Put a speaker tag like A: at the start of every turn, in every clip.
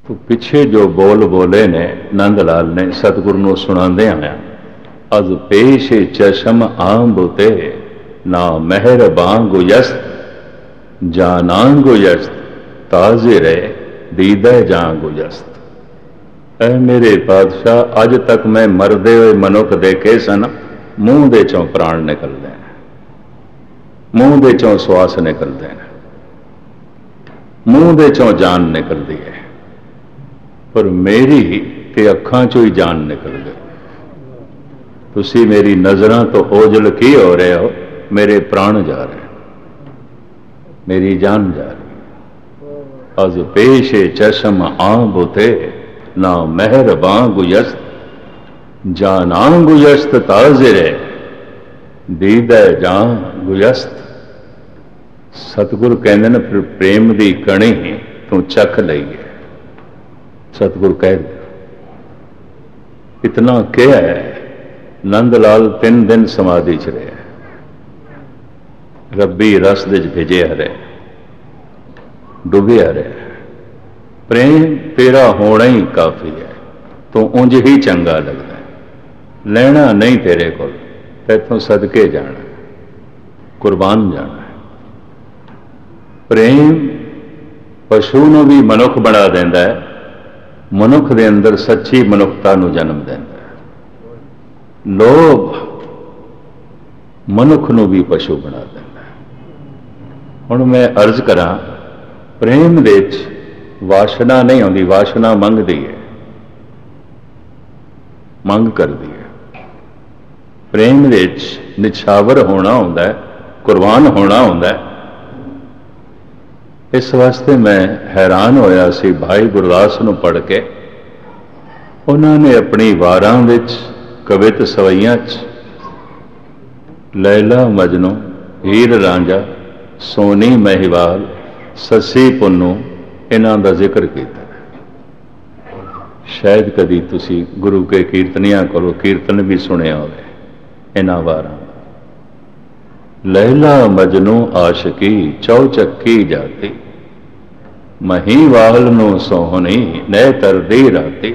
A: तो पिछे जो बोल बोले ने नंद लाल ने सतगुरु नूं सुणांदे आया, अज पेश चशम आंबुते ना मेहर बांगु यस्त जानांगु यस्त ताजे रहे दीदा जांगु यस्त। ऐ मेरे पातशाह, अज तक मैं मरदे हुए मनुख देखे सन, मूँह दे चों प्राण निकलते हैं, मूँह दे चों श्वास निकलते हैं, मूँह दे चों जान निकलती है, पर मेरी ते अखां चों ही जान निकल गई। तुसी मेरी नज़रां तो ओझल की हो रहे हो, मेरे प्राण जा रहे हैं, मेरी जान जा रही। अज पेशे चशम आंबुते ना मेहर बांगु यस्त जानांगु यस्त ताजिरे दीदा जांगु यस्त। सतगुरु कहते हैं फिर प्रेम की कणी तू चख लई है। सतगुरु कह इतना क्या है, नंद लाल 3 दिन समाधि च रहे, रब्बी रस दे भिजे हरे, डुबे हरे। प्रेम तेरा होना ही काफी है, तो उंज ही चंगा लगता है, लेना नहीं तेरे को, तैथों सदके जाना, कुर्बान जाना है। प्रेम पशु नूं भी मनुख बना देंदा है, मनुख दे अंदर सच्ची मनुखता नूं जन्म देंदा है। लोभ मनुख नूं भी पशु बना देंदा है। हुण मैं अर्ज करा, प्रेम दे विच वासना नहीं आती, वासना मंगती है, मंग करती है। प्रेम दे विच निछावर होना होंदा है, कुर्बान होना होंदा है। इस वास्ते मैं हैरान होया सी भाई गुरदास नूं पढ़ के, उन्होंने अपनी वारां विच कवित सवैयां च लैला मजनू, हीर रांझा, सोनी महिवाल, ससी पुन्नू इन्हां दा जिक्र किया। शायद कदी तुसी गुरु के कीर्तनियां कोलों कीर्तन भी सुनिया होवे इन्हां वारां। लैला मजनू आशिकी चौचक्की जाती, महीवाल नूं सोहनी नह तरदी राती।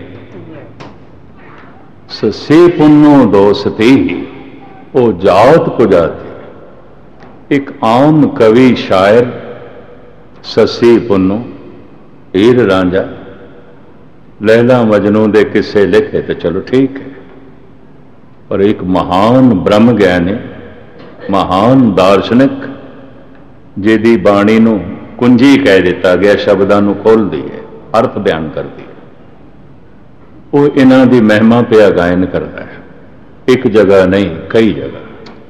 A: ससी पुन्नू दोस्ती ओ जात पुजाती। एक आम कवि शायर ससी पुन्नू, हीर रांझा, लैला मजनू दे किस्से लिखे तो चलो ठीक है, पर एक महान ब्रह्म ज्ञानी, महान दार्शनिक जिहदी बाणी नूं कुंजी कह दिता गया, शब्दां नूं खोल दी है, अर्थ बयान कर दी, वो इन्हां दी महिमा पिया गायन करता है, एक जगह नहीं कई जगह।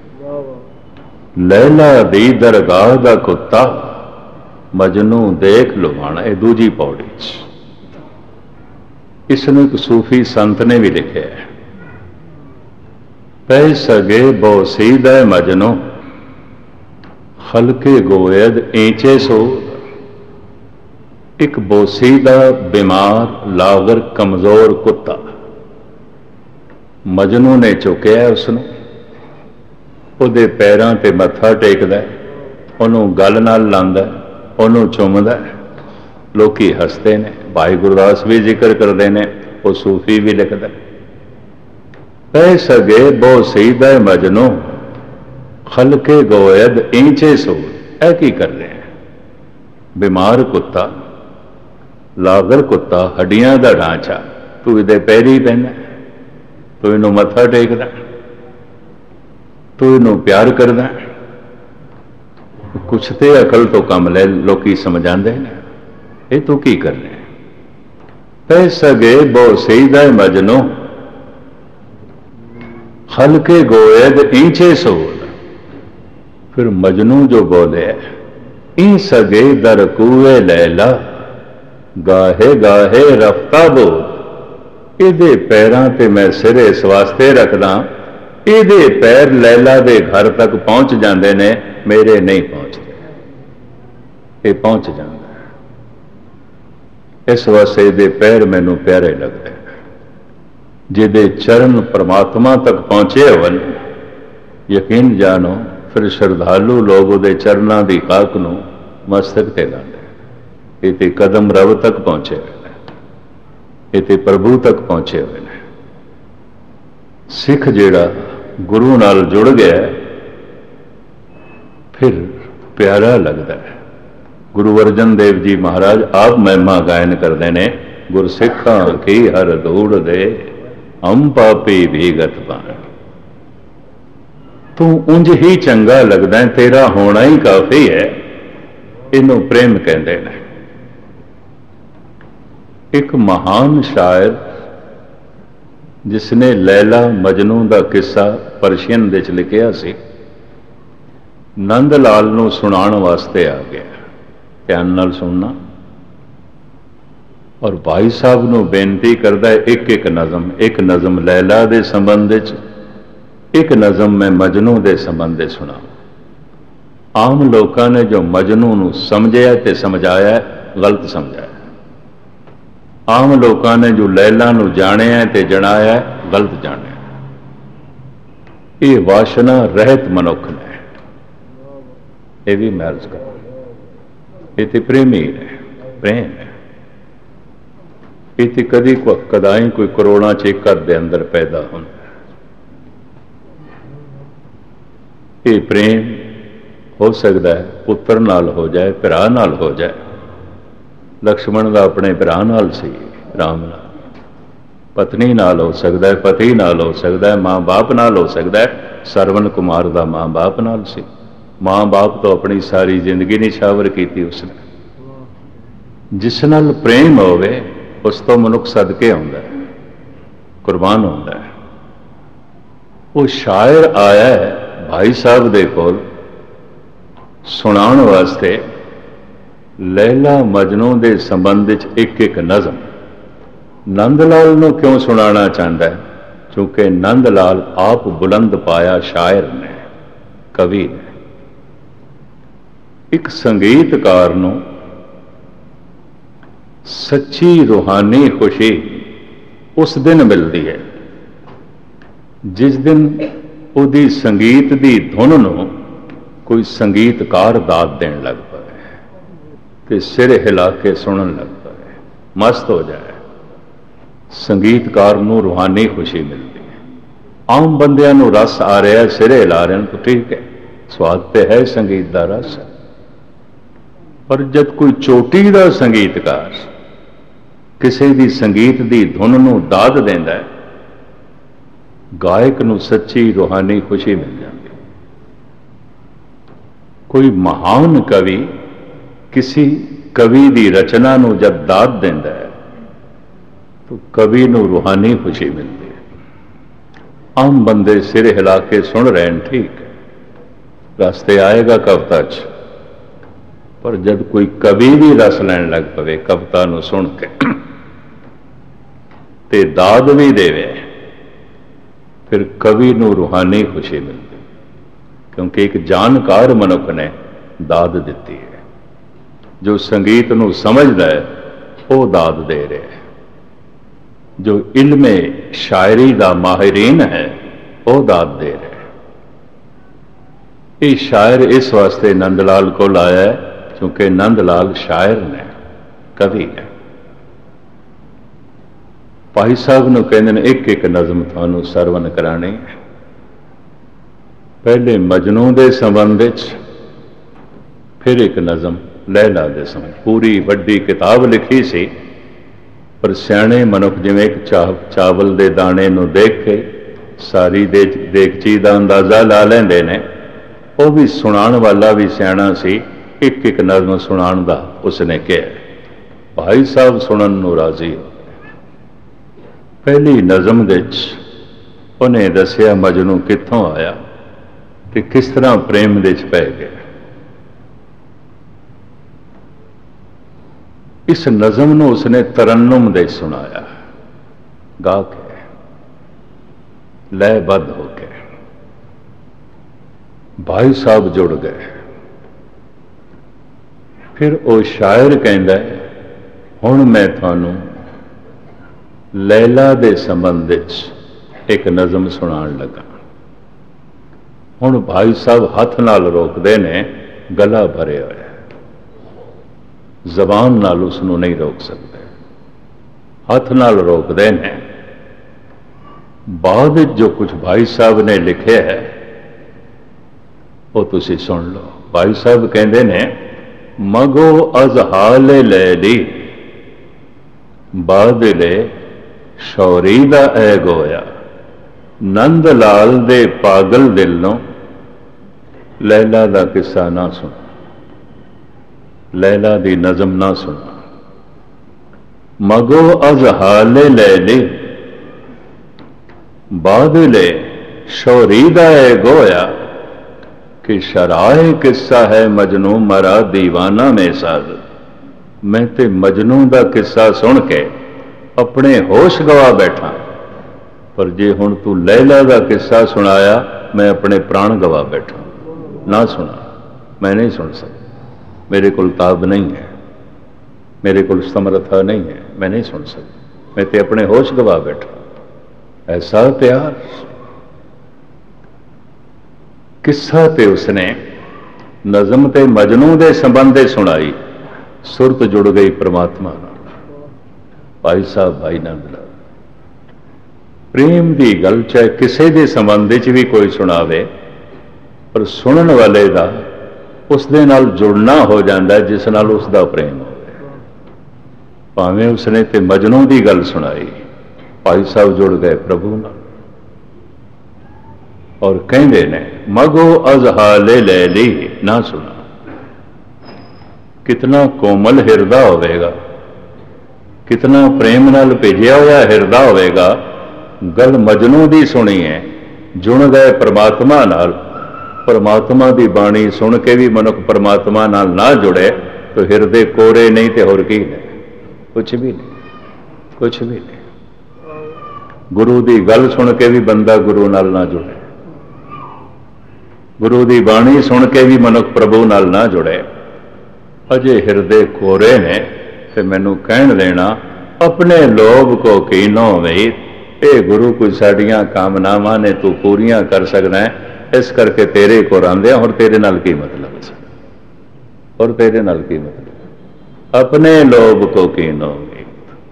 A: लैला दी दरगाह दा कुत्ता मजनू देख लुभाना, यह दूजी पौड़ी। इसनूं एक सूफी संत ने भी लिखा है, पै सगे बोसीदा मजनू हल्के गोयद ईंचे सो। एक बोसीदा बीमार लागर कमजोर कुत्ता मजनू ने चुकिया, उसनूं उहदे पैरां ते मत्था टेकदा, उहनूं गल नाल लांदा, उहनूं चुमदा। लोकी हसते ने, भाई गुरदास भी जिक्र करते हैं, वो सूफी भी लिखता। पै सगे बो सीदा मजनू खलके गोयद ईंचे सो। ऐ की कर रहे हैं? बीमार कुत्ता, लागर कुत्ता, हड्डियां का ढांचा, तू इहदे पैरी पैंदा, तू इहनूं मत्था टेकदा, तू इहनूं प्यार करदा। कुछ तो अकल तो कम ले, लोकी समझाते हैं, ये तू की कर रहे हैं? पै सगे बो सीदा मजनू हल्के गोयद ईंचे सो। फिर मजनू जो बोले, ई सगे दर कुए लैला गाहे गाहे रफ्ता बोल। इहदे पैरां ते मैं सिरे इस वास्ते रखदा, इहदे पैर लैला दे घर तक पहुंच जाते ने, मेरे नहीं पहुंचते, ये पहुंच जाता है। इस वास्ते इहदे पैर मैनू प्यारे लगते, जिहदे चरण परमात्मा तक पहुंचे होवन, यकीन जानो फिर श्रद्धालु लोग उहदे चरनां दी खाक नूं मस्तक ते लांदे, इह ते कदम रब तक पहुंचे। ये तो प्रभु तक पहुंचे हुए हैं। सिख जिहड़ा गुरु नाल जुड़ गया फिर प्यारा लगता है। गुरु अर्जन देव जी महाराज आप महिमा गायन करते हैं, गुरसिखा की हर धूड़ दे हम पापी भीगत पान। तू उंज ही चंगा लगता है, तेरा होना ही काफी है। इनू प्रेम कहते हैं। एक महान शायर जिसने लैला मजनू का किस्सा परशियन दे च लिखिया सी, नंद लाल नूं सुनाण वास्ते आ गया। ध्यान नाल सुनना। और भाई साहब नूं बेनती करदा है एक एक नज़म, एक नज़म लैला दे संबंध च, एक नज़म मैं मजनू दे संबंध सुना। आम लोगों ने जो मजनू नूं समझिया ते समझाया गलत समझाया, आम लोगों ने जो लैला नूं जाणिया ते जणाया गलत जाणिया। ये वासना रहत मनुख ने, ये भी मैं अर्ज कर, ये तो प्रेमी है, प्रेम है। ये तो कदी कदाई कोई करोड़ों च एक घर दे अंदर पैदा होता। ये प्रेम हो सकता है पुत्र नाल हो जाए, भरा नाल हो जाए। लक्ष्मण का अपने भरा नाल सी, राम नाल। पत्नी नाल हो सकता है, पति नाल हो सकता है, माँ बाप नाल हो सकता है। सरवण कुमार का माँ बाप नाल सी। माँ बाप तो अपनी सारी जिंदगी निछावर की उसने। जिस नाल प्रेम होवे उस तो मनुख सदके आउंदा है, कुर्बान होता है। वो शायर आया है भाई साहब दे कोल सुनाण वास्ते लैला मजनू दे संबंध च एक एक नज़म। नंद लाल नूं क्यों सुनाना चाहता है? क्योंकि नंद लाल आप बुलंद पाया शायर ने, कवि ने। एक संगीतकार नूं सच्ची रूहानी खुशी उस दिन मिलती है जिस दिन उहदी संगीत दी धुन नूं कोई संगीतकार दाद देण लग पए ते सिर हिला के सुनन लग पए, मस्त हो जाए। संगीतकार नूं रूहानी खुशी मिलती है। आम बंदियां नूं रस आ रहा, सिर हिला रहे हैं तो ठीक है, स्वाद तो है संगीत का रस। पर जब कोई चोटी का संगीतकार किसी की संगीत की धुन नूं दाद देंदा है, गायक नूं सच्ची रूहानी खुशी मिल जाती। कोई महान कवि किसी कवि की रचना नूं जब दाद देंदा है तो कवि नूं रूहानी खुशी मिलती है। आम बंदे सिर हिला के सुन रहे हैं, ठीक है, रास्ते आएगा कविता च। पर जब कोई कवि भी रस लैन लग पवे कविता नूं सुन के ते दाद भी देवे, फिर कवि नूं रूहानी खुशी मिलती। क्योंकि एक जानकार मनुख ने दाद दी है। जो संगीत नूं समझदा है वो दाद दे रहे है। जो इल्मे शायरी का माहिरीन है वो दाद दे रहे है। ये शायर इस वास्ते नंदलाल को लाया है क्योंकि नंदलाल शायर ने, कवि है। भाई साहब नूं कहंदे ने एक एक नज़म थानू सरवण करानी है। पहले मजनू दे संबंध च, फिर एक नज़म लैला दे संबंध। पूरी वड्डी किताब लिखी सी, पर सियाणे मनुख जिवें एक चावल दे दाणे नूं देख के सारी देगची दा अंदाज़ा ला लैंदे ने, वो भी सुनाण वाला भी सियाणा सी। एक एक नज़म सुनाण दा उसने कहा। भाई साहब सुनन नूं राजी हो। पहली नज़म दे च उन्हें दसिया मजनू कित्थों आया कि किस तरह प्रेम दे च पै गया। इस नज़म नूं उसने तरन्नुम दे सुनाया, गा के, लयबद्ध होके। भाई साहब जुड़ गए। फिर वो शायर कहंदा है, हुण मैं थानू लैला दे संबंध च एक नज़म सुनाण लगा। हुण भाई साहब हथ नाल रोकदे ने, गला भरे होया, जबान नाल उसनूं नहीं रोक सकते। हथ नाल रोकते हैं। बाद जो कुछ भाई साहब ने लिखे है वो तुसी सुन लो। भाई साहब कहते ने, मगो अजहाले ले ली बादले शौरी दा ऐ गोया, नंद लाल दे पागल दिल नो लैला दा किस्सा ना सुना, लैला दी नज़म ना सुना। मगो अजहाले ले ली बादले शौरी दा ऐ गोया, कि शराए किस्सा है मजनू मरा दीवाना में साज। मैं ते मजनू दा किस्सा सुन के अपने होश गवा बैठा, पर जे हुण तू लैला दा किस्सा सुनाया मैं अपने प्राण गवा बैठा। ना सुना, मैं नहीं सुन सकता, मेरे को ताब नहीं है, मेरे को समर्था नहीं है, मैं नहीं सुन सकता, मैं ते अपने होश गवा बैठा। ऐसा प्यार किस्सा ते उसने नज़म ते मजनू दे संबंध सुनाई, सुरत जुड़ गई परमात्मा नाल। भाई साहब भाई नंद लाल प्रेम की गल चाहे किसी के संबंध भी कोई सुनावे, पर सुनने वाले का उस दे नाल जुड़ना हो जाता है जिस नाल उसका प्रेम हो। भावें उसने ते मजनू की गल सुनाई, भाई साहब जुड़ गए प्रभु नाल। और कहते ने, मगो अजहाले ले ली ना सुना। कितना कोमल हिरदा होवेगा, कितना प्रेम नाल भेजिया हुआ हिरदा होवेगा। गल मजनू दी सुनी है, जुड़ गए परमात्मा नाल। परमात्मा की बाणी सुन के भी मनुख परमात्मा नाल ना जुड़े तो हिरदे कोरे नहीं तो होर की ने, कुछ भी नहीं, कुछ भी नहीं। गुरु की गल सुन के भी बंदा गुरु नाल ना जुड़े, गुरु की बाणी सुन के भी मनुख प्रभु नाल ना जुड़े, अजे हिरदे कोरे ने। ते मैनू कहण देना, अपने लोभ को कीनो मीत, ये गुरु कोई साड़ियां कामनावां ने तू पूरियां कर सकना है, इस करके तेरे को आंदे और तेरे नाल की मतलब, और तेरे नाल की मतलब। अपने लोभ को कीनो मीत,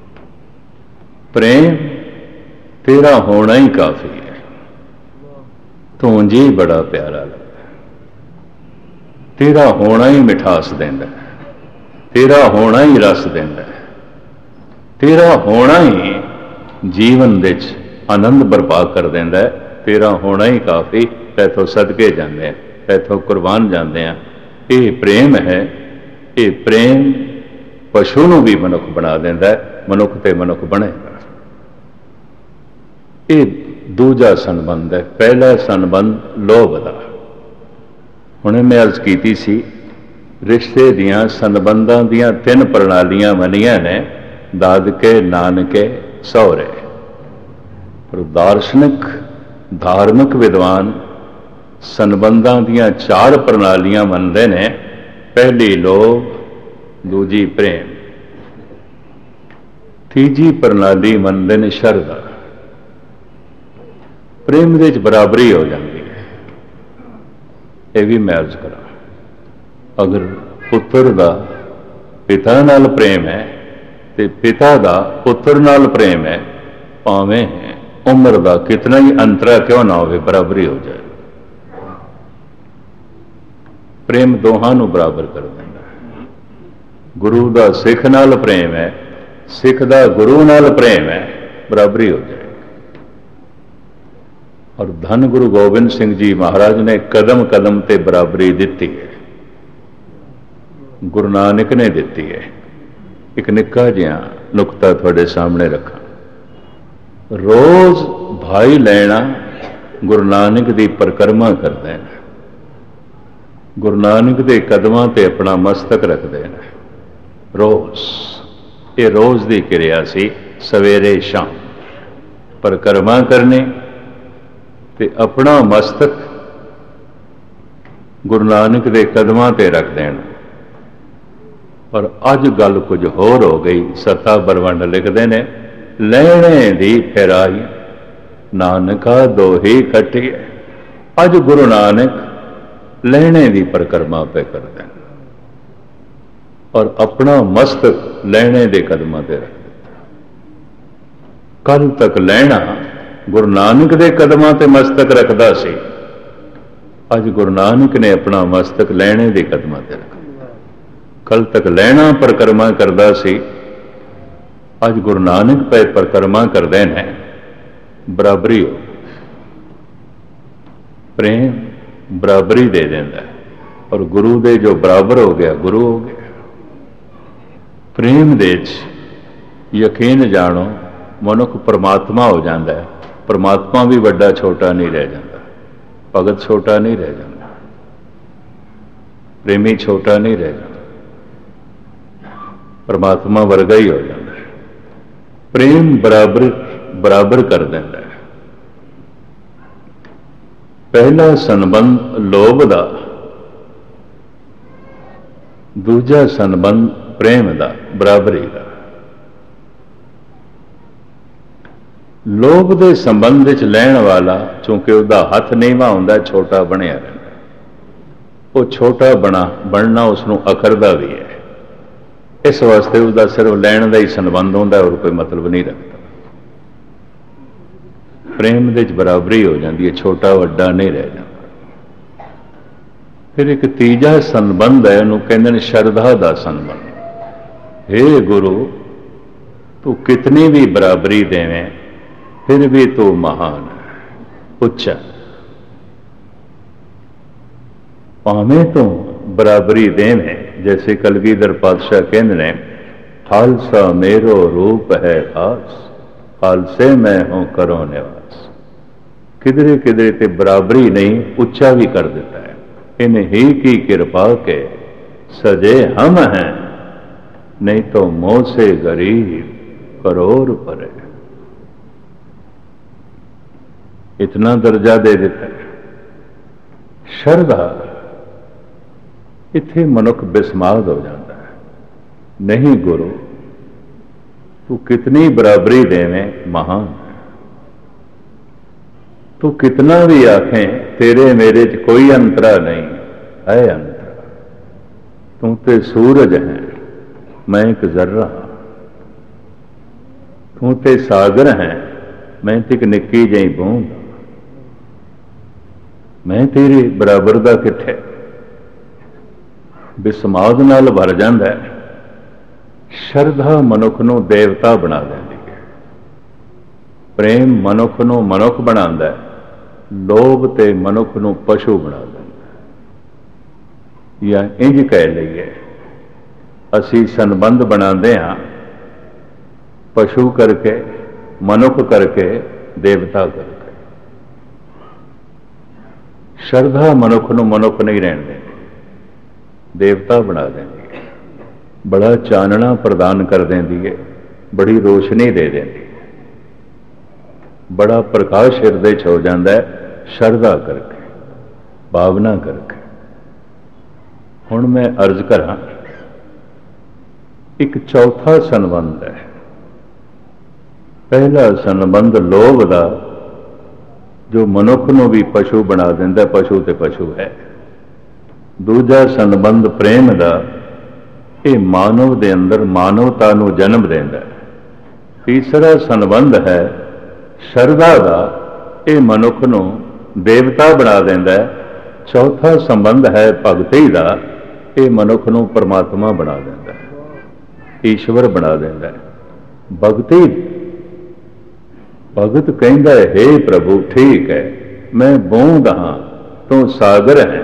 A: प्रेम तेरा होना ही काफी है। तू जी बड़ा प्यारा लगता, तेरा होना ही मिठास देंदा, तेरा होना ही रस देंदा, तेरा होना ही जीवन विच आनंद बर्पा कर देंदा है। तेरा होना ही काफ़ी, तैथों सदके जाते हैं, तैथों कुर्बान जाते हैं। ये प्रेम है, ये प्रेम पशु नूं भी मनुख बना देंदा है, मनुख ते मनुख बनेगा। ये दूजा संबंध है। पहला संबंध लोभ का। हुणे मैं अर्ज की सी, रिश्ते दियां संबंधां दियां तीन प्रणालियां बनियां ने, दादके नानके सौरे। पर दार्शनिक धार्मिक विद्वान संबंधां दियां चार प्रणालियां मनते हैं। पहली लोभ, दूजी प्रेम, तीजी प्रणाली मनते हैं शरधा। प्रेम दे विच बराबरी हो जाती है। यह भी मैं अर्ज करा, अगर पुत्र का पिता नाल प्रेम है तो पिता का पुत्र नाल प्रेम है, भावें उम्र का कितना ही अंतरा क्यों ना हो, बराबरी हो जाए। प्रेम दोहां नूं बराबर कर देंदा है। गुरु का सिख नाल प्रेम है, सिख का गुरु नाल प्रेम है, बराबरी हो जाए। और धन गुरु गोबिंद सिंह जी महाराज ने कदम कदम ते बराबरी दिती है, गुरु नानक ने दिती है। एक निक्का जिहा नुकता थोड़े सामने रखा। रोज भाई लेना गुरु नानक की परिक्रमा करते हैं, गुरु नानक के कदमां ते अपना मस्तक रखते हैं। रोज ये रोज की क्रिया सी, सवेरे शाम परिक्रमा करनी ते अपना मस्तक गुरु नानक के कदमां ते रख देना। पर अज गल कुछ होर हो गई। सता बरवंड लिखते हैं, लैणे दी फिराई नानका दोही खट्टी है। अज गुरु नानक लैणे दी परिक्रमा पे करते हैं और अपना मस्तक लैणे दे कदमां ते रख दिता। कल तक लैना गुरु नानक दे कदमां ते मस्तक रखदा सी, अज गुरु नानक ने अपना मस्तक लैणे दे कदमां ते रखा। कल तक लैना परिक्रमा करदा सी, अज गुरु नानक पे परिक्रमा करदे ने। बराबरी हो, प्रेम बराबरी दे देंदा है, और गुरु दे जो बराबर हो गया गुरु हो गया। प्रेम दे यकीन जानो मनुख परमात्मा हो जाता है। परमात्मा भी बड़ा छोटा नहीं रह जाता, भगत छोटा नहीं रह जाता, प्रेमी छोटा नहीं रह जाता, परमात्मा वर्गा ही हो जाता है। प्रेम बराबर बराबर कर देता है। पहला संबंध लोभ दा, दूजा संबंध प्रेम दा, बराबरी दा। लोभ दे संबंध च लैण वाला चूंकि उसका हथ नीवा हुंदा, छोटा बनिया रहिंदा, वो छोटा बनना उसनूं अखरदा भी है। इस वास्ते उसका सिर्फ लैण का ही संबंध हुंदा, और कोई मतलब नहीं रखता। प्रेम दे च बराबरी हो जाती है, छोटा वड्डा नहीं रह जाता। फिर एक तीजा संबंध है, उन्होंने कहते हैं शरधा का संबंध। हे गुरु, तू कितनी भी बराबरी देवें फिर भी तू महान है, उच्चा। भावें तो बराबरी देवें, जैसे कलगीधर पातशाह कहते हैं, खालसा मेरो रूप है खास, खालसे मैं हूं करो निवास। किधरे किधरे ते बराबरी नहीं, उच्चा भी कर देता है। इन ही की कृपा के सजे हम हैं, नहीं तो मोह से गरीब करोड़ परे। इतना दर्जा दे देता है। शरधा इत्थे मनुख बिस्माद हो जाता है। नहीं गुरु, तू कितनी बराबरी देवें महान है। तू कितना भी आखें तेरे मेरे च कोई अंतरा नहीं है, अंतरा। तू ते सूरज है, मैं एक जर्रा। तू ते सागर है, मैं ते एक निक्की जही बूंद। मैं तेरे बराबर का किथे। बिस्माद नाल भर जाता है। शरधा मनुख नूं देवता बना देती है। प्रेम मनुख नूं मनुख बनाता है। लोभ ते मनुख नूं पशु बना देता है। या इंज कह लईए, असी संबंध बनाते हाँ पशु करके, मनुख करके, देवता करके। शरधा मनुख नूं मनुख नहीं रहन देती, देवता बना देती है। बड़ा चानना प्रदान कर देती है, बड़ी रोशनी दे देती है, बड़ा प्रकाश हिरदे च हो जाता है शरधा करके, भावना करके। हुण मैं अर्ज करा, एक चौथा संबंध है। पहला संबंध लोभ का, जो मनुख नूं भी पशु बना देंदा, पशु ते पशु है। दूजा संबंध प्रेम का, ये मानव दे अंदर मानवता नूं जन्म देंदा। तीसरा संबंध है शरधा का, ये मनुख नूं देवता बना देंदा। चौथा संबंध है भगती का, ये मनुख नूं परमात्मा बना देंदा, ईश्वर बना देंदा। भगती भगत कहता है, हे प्रभु ठीक है, मैं बूंद हाँ, तू सागर है।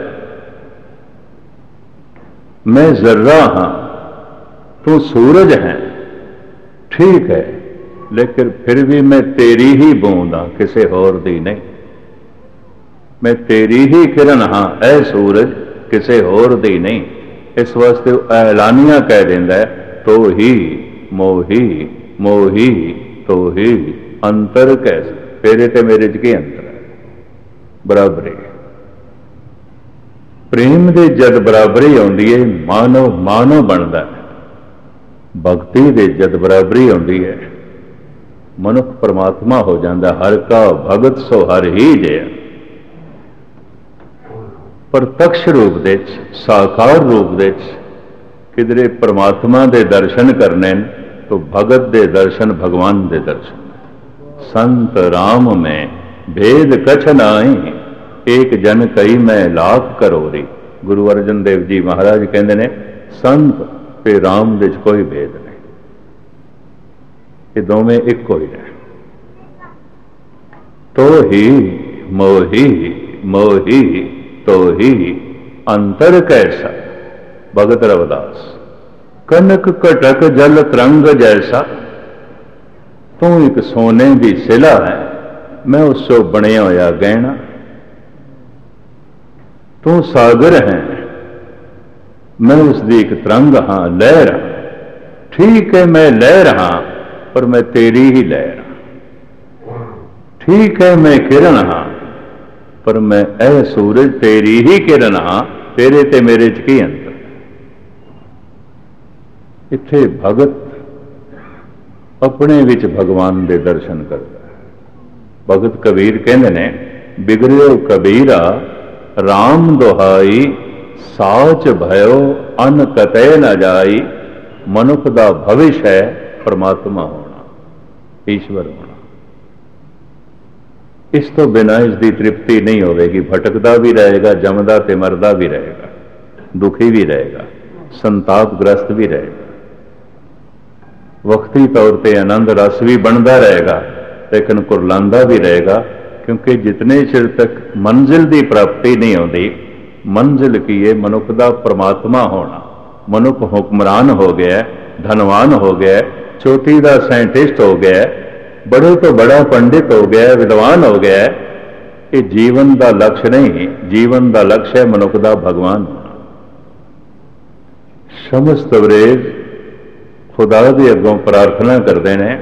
A: मैं जर्रा हाँ, तू सूरज है। ठीक है, लेकिन फिर भी मैं तेरी ही बूंद हाँ, किसी होर दी नहीं। मैं तेरी ही किरण हाँ, ऐ सूरज, किसी होर दी नहीं। इस वास्ते ऐलानिया कह देंदा है, तो ही मोही, मोही तो ही अंतर कैसे। तेरे ते मेरे च की अंतर है? बराबरी। प्रेम दे जद बराबरी आउंदी है, मानव मानव बनता है। भगती दे जद बराबरी आउंदी है, मनुख परमात्मा हो जाता। हर का भगत सो हर ही जया। प्रत्यक्ष रूप दे, साकार रूप दे किधरे परमात्मा दे दर्शन करने तो भगत दे दर्शन भगवान दे दर्शन। संत राम में भेद कछ नाई, एक जन कई मैं लाख करोड़ी। गुरु अर्जन देव जी महाराज कहते ने संत ते राम विच कोई भेद नहीं, ये दोवें इको ही है। तो ही मोही मोही तो ही अंतर कैसा। भगत रविदास। कनक कटक जल तरंग जैसा, तू एक सोने की सिला है, मैं उससे बनया होया गहना। तू सागर है, मैं उसकी एक तरंग हाँ, लहर हाँ। ठीक है मैं लहर हाँ, पर मैं तेरी ही लहर हाँ। ठीक है मैं किरण हाँ, पर मैं ऐ सूरज तेरी ही किरण हाँ, तेरे ते मेरे च की अंतर। इत्थे भगत अपने विच भगवान दे दर्शन करता है। भगत कबीर कहते ने बिगड़ियो कबीरा राम दुहाई, साच भयो अन कतै न जाई। मनुख दा भविष्य है परमात्मा होना, ईश्वर होना। इस तो बिना इसकी तृप्ति नहीं होगी। भटकता भी रहेगा, जमदा ते मरदा भी रहेगा, दुखी भी रहेगा, संतापग्रस्त भी रहेगा, वक्ती तौर पर आनंद रस भी बनता रहेगा, लेकिन कुरलांदा भी रहेगा। क्योंकि जितने चिर तक मंजिल की प्राप्ति नहीं होती, मंजिल की है मनुख का परमात्मा होना। मनुख हुक्मरान हो गया, धनवान हो गया, चोटी का साइंटिस्ट हो गया, बड़े तो बड़ा पंडित हो गया, विद्वान हो गया। ये जीवन का लक्ष्य नहीं, जीवन का लक्ष्य है मनुख का भगवान होना। समस्त अंग्रेज खुदा के अगों प्रार्थना करते हैं,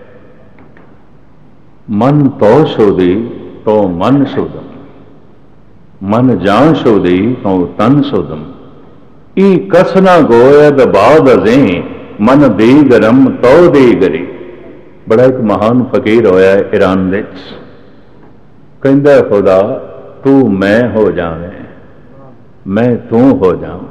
A: मन तो शोधी तो मन शोधम, मन जान शोधी तो तन शोधम। ई कसना गोयद बाद अजें, मन दी गरम तो दी गरी। बड़ा एक महान फकीर होया है ईरान दे, कहंदा खुदा तू मैं हो जावे, मैं तू हो जाऊं,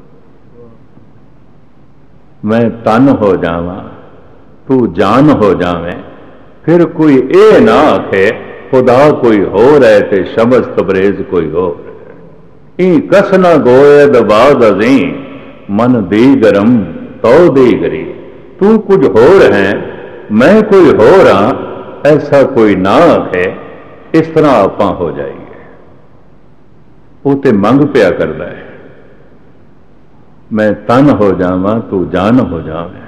A: मैं तन हो जावा, तू जान हो जावे। फिर कोई ये ना आखे खुदा कोई हो रहे थे शमस तबरेज कोई हो रहे। ई कसना गोयद बाद अजी, मन दी गरम तो दी गरी। तू कुछ हो रहे मैं कोई हो रहा, ऐसा कोई ना आखे। इस तरह आप हो जाइए। वो तो मंग पिया करता है, मैं तन हो जावा तू जान हो जावे,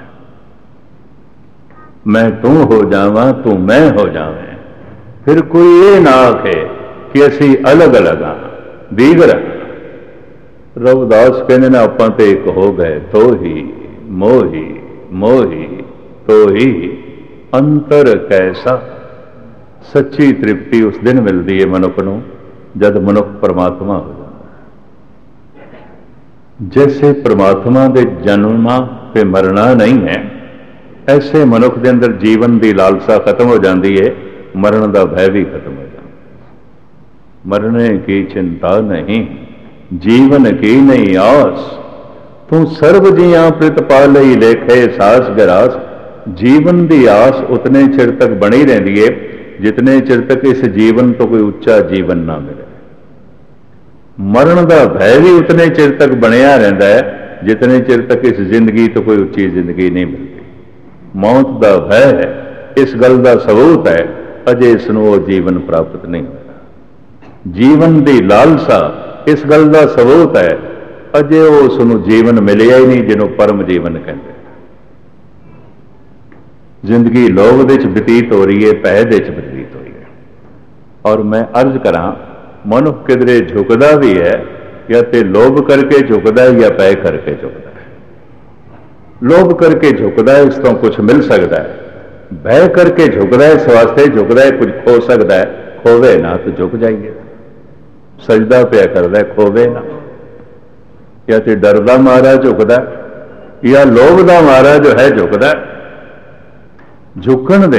A: मैं तू हो जावा तू मैं हो जावे। फिर कोई ये ना आखे कि असी अलग अलग हाँ, दीगर। रविदास कहने ना आप तो एक हो गए, तो ही मोही मोही तो ही अंतर कैसा। सच्ची तृप्ति उस दिन मिलती है मनुख को जब मनुख परमात्मा हो जाता है। जैसे परमात्मा के जन्मा पे मरना नहीं है, ऐसे मनुख के अंदर जीवन की लालसा खत्म हो जाती है, मरण का भय भी खत्म हो जाता है। मरने की चिंता नहीं, जीवन की नहीं आस। तू सर्व जिया प्रतिपा लई लेखे सास गरास। जीवन की आस उतने चिर तक बनी रहती है जितने चिर तक इस जीवन तो कोई उच्चा जीवन ना मिले। मरण का भय भी उतने चिर तक बनया रहता है जितने चिर तक इस जिंदगी तो कोई उच्ची जिंदगी नहीं मिलती। मौत का भय है, इस गल का सबूत है अजे इसनों जीवन प्राप्त नहीं होया। जीवन की लालसा इस गल का सबूत है अजे उसनों जीवन मिलिया ही नहीं जिन्हों परम जीवन कहते। जिंदगी लोभ दे च बतीत हो रही है, भय दे च बतीत हो रही है। और मैं अर्ज करा मनुख किधरे झुकदा भी है या तो लोभ करके झुकदा है या भय करके झुकदा है। लोभ करके झुकदा है, इस तो कुछ मिल सकता है। भय करके झुकदा है, इस वास्ते झुकदा है कुछ खो सकता है। खोवे ना तो झुक जाइए। सजदा पिया करदा है, खोवे ना। या तो डरदा मारा झुकदा या लोभ का मारा जो है झुकदा। झुकण दे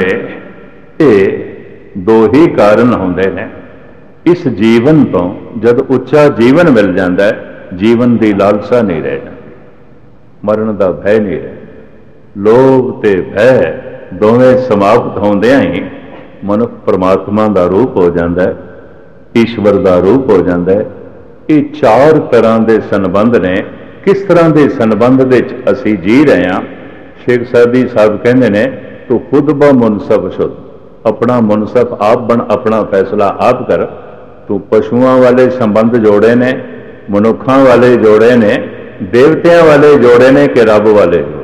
A: दो ही कारण होंदे ने। इस जीवन तो जब उच्चा जीवन मिल जाता है, जीवन की लालसा नहीं रह जाती, मरण का भय नहीं रह। लोभ ते भय दोवें समाप्त होंदियां ही ਮਨੁੱਖ ਪਰਮਾਤਮਾ ਦਾ ਰੂਪ ਹੋ ਜਾਂਦਾ ਹੈ, ਈਸ਼ਵਰ ਦਾ ਰੂਪ ਹੋ ਜਾਂਦਾ ਹੈ। ਇਹ ਚਾਰ ਤਰ੍ਹਾਂ ਦੇ ਸੰਬੰਧ ਨੇ। ਕਿਸ ਤਰ੍ਹਾਂ ਦੇ ਸੰਬੰਧ ਵਿੱਚ ਅਸੀਂ ਜੀ ਰਹੇ ਹਾਂ? ਸ਼ੇਖ ਸਾਦੀ ਸਾਹਿਬ ਕਹਿੰਦੇ ਨੇ, ਤੂੰ ਖੁਦ ਬ ਮੁਨਸਫ ਸ਼ੁੱਧ, ਆਪਣਾ ਮੁਨਸਫ ਆਪ ਬਣ, ਆਪਣਾ ਫੈਸਲਾ ਆਪ ਕਰ। ਤੂੰ ਪਸ਼ੂਆਂ ਵਾਲੇ ਸੰਬੰਧ ਜੋੜੇ ਨੇ, ਮਨੁੱਖਾਂ ਵਾਲੇ ਜੋੜੇ ਨੇ, ਦੇਵਤਿਆਂ ਵਾਲੇ ਜੋੜੇ ਨੇ ਕਿ ਰੱਬ ਵਾਲੇ ਜੋੜੇ?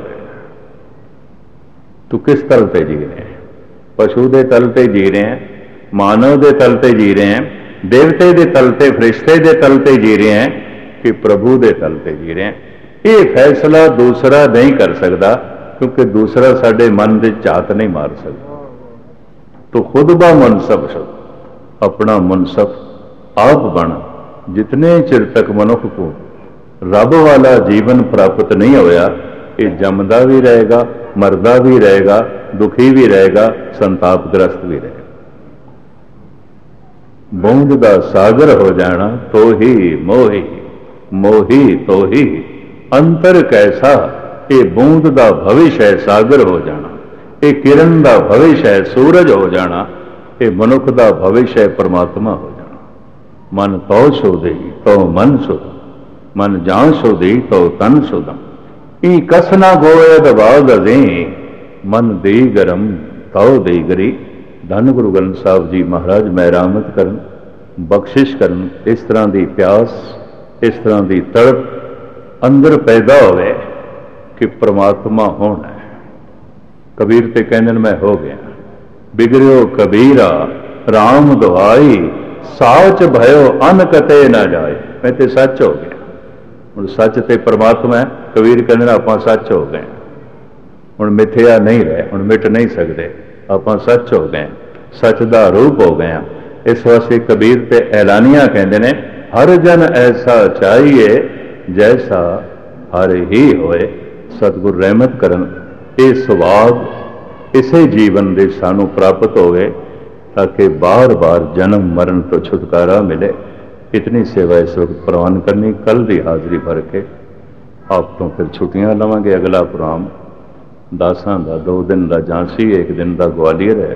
A: ਤੂੰ ਕਿਸ ਤਲ ਤੇ ਜੀ ਰਹੇ ਹੈ? ਪਸ਼ੂ ਦੇ ਤਲ ਤੇ ਜੀ ਰਹੇ ਹੈ, ਮਾਨਵ ਦੇ ਤਲ ਤੇ ਜੀ ਰਹੇ ਹੈ, ਦੇਵਤੇ ਦੇ ਤਲ ਤੇ, ਫਰਿਸ਼ਤੇ ਦੇ ਤਲ ਤੇ ਜੀ ਰਹੇ ਹੈ ਕਿ ਪ੍ਰਭੂ ਦੇ ਤਲ ਤੇ ਜੀ ਰਹੇ ਹੈ? ਇਹ ਫੈਸਲਾ ਦੂਸਰਾ ਨਹੀਂ ਕਰ ਸਕਦਾ, ਕਿਉਂਕਿ ਦੂਸਰਾ ਸਾਡੇ ਮਨ ਦੇ ਝਾਤ ਨਹੀਂ ਮਾਰ ਸਕਦਾ। ਤੋ ਖੁਦ ਬਾ ਮੁਨਸਫ ਸ਼ੁੱਧ, ਆਪਣਾ ਮੁਨਸਫ ਆਪ ਬਣ। ਜਿਤਨੇ ਚਿਰ ਤੱਕ ਮਨੁੱਖ ਕੋ ਰੱਬ ਵਾਲਾ ਜੀਵਨ ਪ੍ਰਾਪਤ ਨਹੀਂ ਹੋਇਆ, ਇਹ ਜੰਮਦਾ ਵੀ ਰਹੇਗਾ, ਮਰਦਾ ਵੀ ਰਹੇਗਾ, ਦੁਖੀ ਵੀ ਰਹੇਗਾ, ਸੰਤਾਪਗ੍ਰਸਤ ਵੀ ਰਹੇਗਾ। ਬੂੰਦ ਦਾ ਸਾਗਰ ਹੋ ਜਾਣਾ ਤੋਹੀ ਮੋਹੀ, ਮੋਹੀ ਤੋਹੀ ਅੰਤਰ ਕੈਸਾ। ਇਹ ਬੂੰਦ ਦਾ ਭਵਿਸ਼ ਹੈ ਸਾਗਰ ਹੋ ਜਾਣਾ, ਇਹ ਕਿਰਨ ਦਾ ਭਵਿਸ਼ ਹੈ ਸੂਰਜ ਹੋ ਜਾਣਾ, ਇਹ ਮਨੁੱਖ ਦਾ ਭਵਿਸ਼ ਹੈ ਪਰਮਾਤਮਾ ਹੋ ਜਾਣਾ। ਮਨ ਤੋ ਸੋਧੀ ਤੋ ਮਨ ਸੁਧ, ਮਨ ਜਾਣ ਸੋਧੀ ਤੋ ਤਨ ਸੁਧਮ। ਇਹ ਕਸਨਾ ਗੋਇਦ ਬਾਗ ਅਜ਼ੀਂ, ਮਨ ਦੇ ਗਰਮ ਤਉ ਦੇ ਗਰੀ। ਧੰਨ ਗੁਰੂ ਗ੍ਰੰਥ ਸਾਹਿਬ ਜੀ ਮਹਾਰਾਜ ਮਿਹਰਾਮਤ ਕਰਨ, ਬਖਸ਼ਿਸ਼ ਕਰਨ। ਇਸ ਤਰ੍ਹਾਂ ਦੀ ਪਿਆਸ, ਇਸ ਤਰ੍ਹਾਂ ਦੀ ਤੜਪ ਅੰਦਰ ਪੈਦਾ ਹੋਵੇ ਕਿ ਪ੍ਰਮਾਤਮਾ ਹੋਣਾ ਹੈ। ਕਬੀਰ ਤੇ ਕਹਿੰਦੇ ਨੇ, ਮੈਂ ਹੋ ਗਿਆ ਬਿਗੜਿਓ ਕਬੀਰਾ ਰਾਮ ਦੁਹਾਈ, ਸਾਚ ਭਇਓ ਅਨ ਕਤੇ ਨਾ ਜਾਏ। ਮੈਂ ਤੇ ਸੱਚ ਹੋ ਗਿਆ। ਹੁਣ ਸੱਚ ਤੇ ਪਰਮਾਤਮਾ ਹੈ। ਕਬੀਰ ਕਹਿੰਦੇ ਨੇ ਆਪਾਂ ਸੱਚ ਹੋ ਗਏ, ਹੁਣ ਮਿੱਥਿਆ ਨਹੀਂ ਰਹੇ, ਹੁਣ ਮਿਟ ਨਹੀਂ ਸਕਦੇ, ਆਪਾਂ ਸੱਚ ਹੋ ਗਏ, ਸੱਚ ਦਾ ਰੂਪ ਹੋ ਗਏ। ਇਸ ਵਾਸਤੇ ਕਬੀਰ ਤੇ ਐਲਾਨੀਆਂ ਕਹਿੰਦੇ ਨੇ, ਹਰ ਜਨ ਐਸਾ ਚਾਹੀਏ ਜੈਸਾ ਹਰ ਹੀ ਹੋਏ। ਸਤਿਗੁਰ ਰਹਿਮਤ ਕਰਨ, ਇਹ ਸੁਭਾਗ ਇਸੇ ਜੀਵਨ ਦੇ ਸਾਨੂੰ ਪ੍ਰਾਪਤ ਹੋਵੇ ਤਾਂ ਕਿ ਬਾਰ-ਬਾਰ ਜਨਮ ਮਰਨ ਤੋਂ ਛੁਟਕਾਰਾ ਮਿਲੇ। ਇਤਨੀ ਸੇਵਾ ਇਸ ਵਕਤ ਪ੍ਰਵਾਨ ਕਰਨੀ। ਕੱਲ ਦੀ ਹਾਜ਼ਰੀ ਭਰ ਕੇ ਆਪ ਤੋਂ ਫਿਰ ਛੁੱਟੀਆਂ ਲਵਾਂਗੇ। ਅਗਲਾ ਪ੍ਰੋਗਰਾਮ 10 ਦਾ 2 ਦਿਨ ਦਾ ਝਾਂਸੀ, 1 ਦਿਨ ਦਾ ਗਵਾਲੀਅਰ ਹੈ,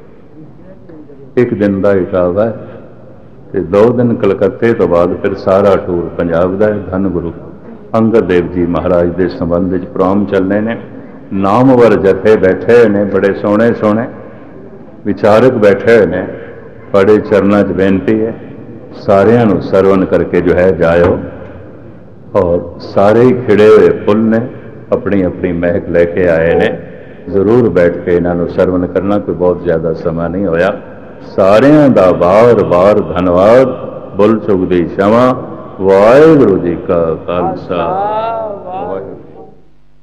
A: 1 ਦਿਨ ਦਾ ਇਟਾਵਾ ਹੈ ਤੇ 2 ਦਿਨ ਕਲਕੱਤੇ ਤੋਂ ਬਾਅਦ ਫਿਰ ਸਾਰਾ ਟੂਰ ਪੰਜਾਬ ਦਾ ਹੈ। ਧੰਨ ਗੁਰੂ ਅੰਗਦ ਦੇਵ ਜੀ ਮਹਾਰਾਜ ਦੇ ਸੰਬੰਧ ਵਿੱਚ ਪ੍ਰੋਗਰਾਮ ਚੱਲਣੇ ਨੇ। ਨਾਮਵਰ ਜਥੇ ਬੈਠੇ ਹੋਏ ਨੇ, ਬੜੇ ਸੋਹਣੇ ਸੋਹਣੇ ਵਿਚਾਰਕ ਬੈਠੇ ਹੋਏ ਨੇ। ਬੜੇ ਚਰਨਾਂ 'ਚ ਬੇਨਤੀ ਹੈ, ਸਾਰਿਆਂ ਨੂੰ ਸਰਵਨ ਕਰਕੇ ਜੋ ਹੈ ਜਾਇਓ। ਔਰ ਸਾਰੇ ਹੀ ਖਿੜੇ ਹੋਏ ਫੁੱਲ ਨੇ, ਆਪਣੀ ਆਪਣੀ ਮਹਿਕ ਲੈ ਕੇ ਆਏ ਨੇ। ਜ਼ਰੂਰ ਬੈਠ ਕੇ ਇਹਨਾਂ ਨੂੰ ਸਰਵਨ ਕਰਨਾ, ਕੋਈ ਬਹੁਤ ਜ਼ਿਆਦਾ ਸਮਾਂ ਨਹੀਂ ਹੋਇਆ। ਸਾਰਿਆਂ ਦਾ ਬਾਰ-ਬਾਰ ਧੰਨਵਾਦ। ਬੁੱਲ ਚੁੱਕਦੀ ਸ਼ਮਾ। ਵਾਹਿਗੁਰੂ ਜੀ ਕਾ ਖਾਲਸਾ।